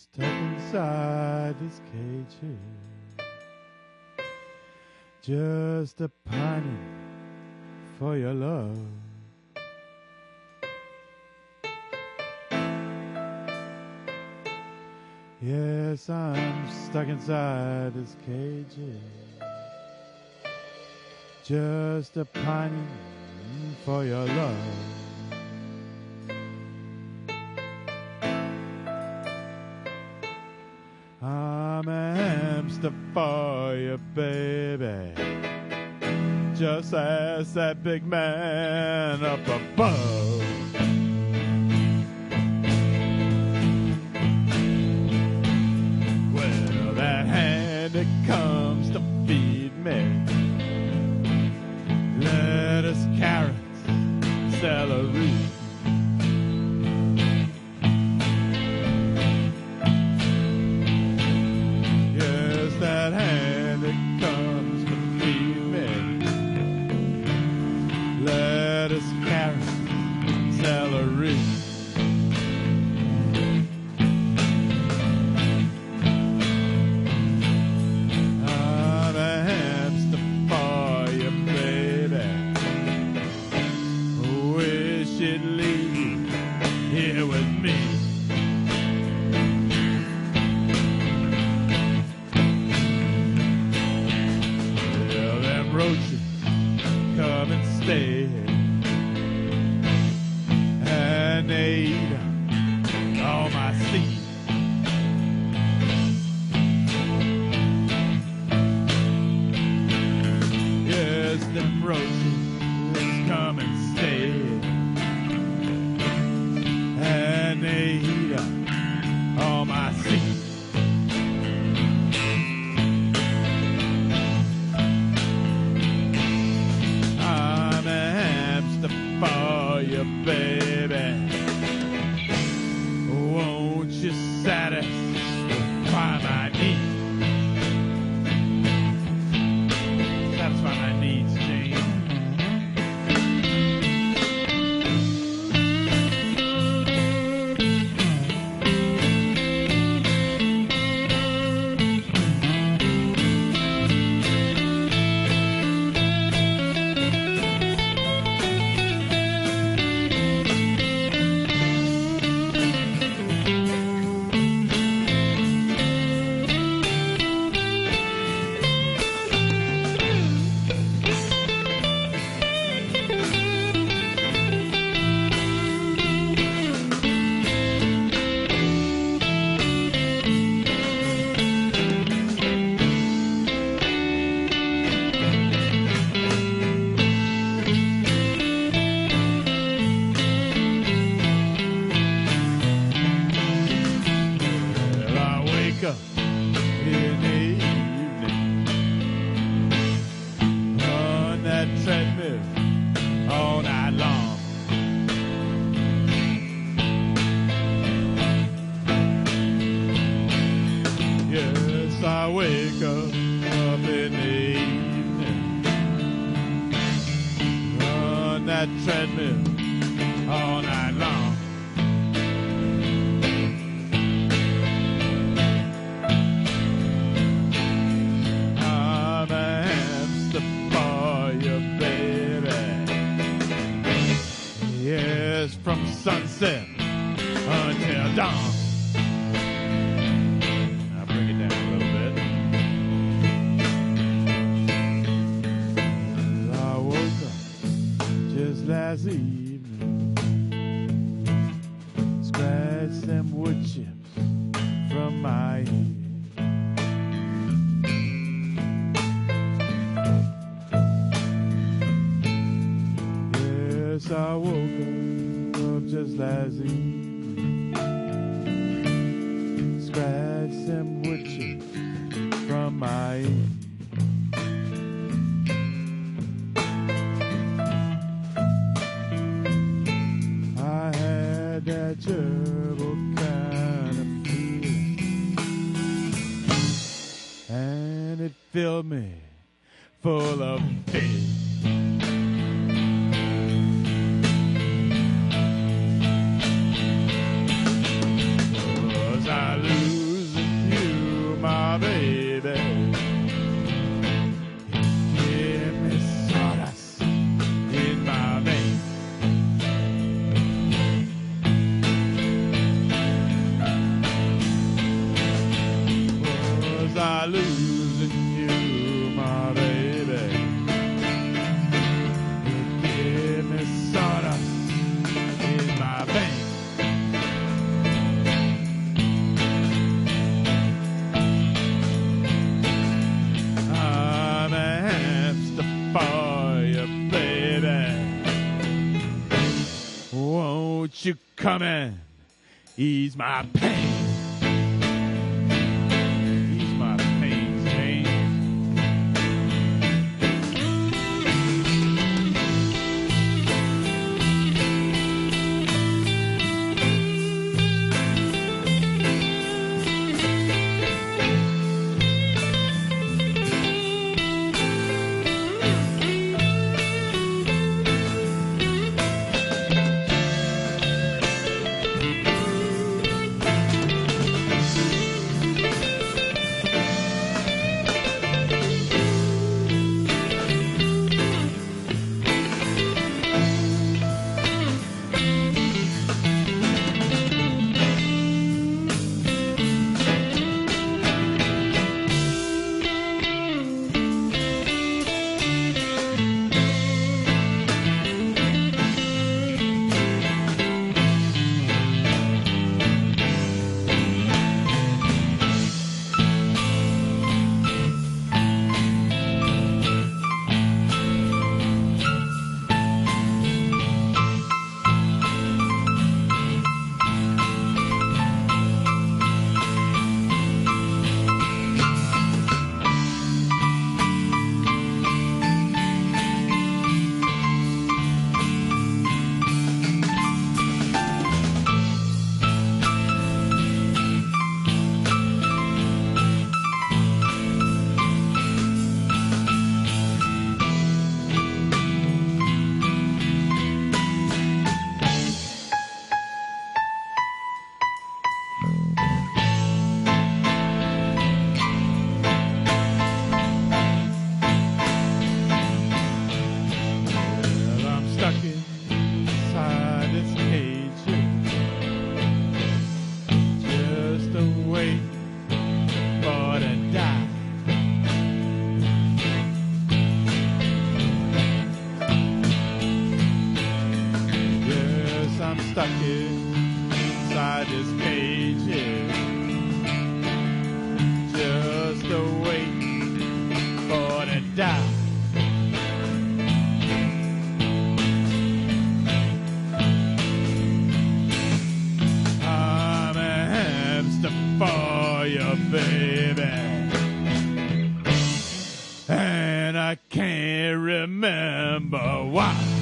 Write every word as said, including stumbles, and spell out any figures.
stuck inside this cage here, just a pining for your love. Yes, I'm stuck inside this cage here, just a pining for your love. I'm a hamster for you, baby, just as that big man up above. Well, that hand that comes to feed me, lettuce, carrots, celery. That hand that comes to feed me, lettuce, carrots, celery. I'm a hamster for you, baby. Wish you'd leave here with me. Roaches come and stay, and they eat all my seeds. Yes, them roaches come and stay, and they eat all my seeds. For you, baby, won't you satisfy my needs? Satisfy my needs, Jane. In the evening, on that treadmill all night long. Yes, I wake up, up in the evening, on that treadmill all night long. Yes, from sunset until dawn. I'll bring it down a little bit. I woke up just last evening, scratched them wood chips from my head. Yes, I woke up just last evening, scratched them wood chips from my head. I had that gerbil kind of feeling, and it filled me full of fear. I lose won't you come and ease my pain? Ease my pain, pain. Stuck inside this cage here, just a wait for to die. I'm a hamster for you, baby, and I can't remember why.